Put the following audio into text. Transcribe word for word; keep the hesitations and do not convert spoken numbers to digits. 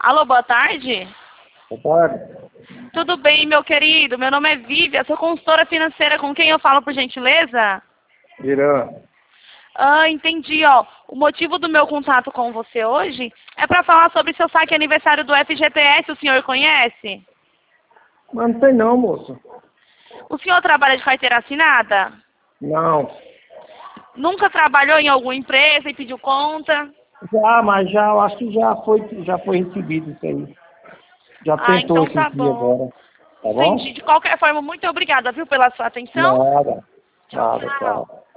Alô, boa tarde. Boa tarde. Tudo bem, meu querido? Meu nome é Vívia, sou consultora financeira. Com quem eu falo, por gentileza? Irã. Ah, entendi, ó. O motivo do meu contato com você hoje é para falar sobre seu saque aniversário do F G T S. O senhor conhece? Mas não tem não, moço. O senhor trabalha de carteira assinada? Não. Nunca trabalhou em alguma empresa e pediu conta? Já, mas já, eu acho que já foi, já foi recebido isso aí. Já Ah, tentou então esse tá dia bom. agora. Tá Entendi. bom? De qualquer forma, muito obrigada, viu, pela sua atenção. Nada. Tchau, Nada, tchau. tchau.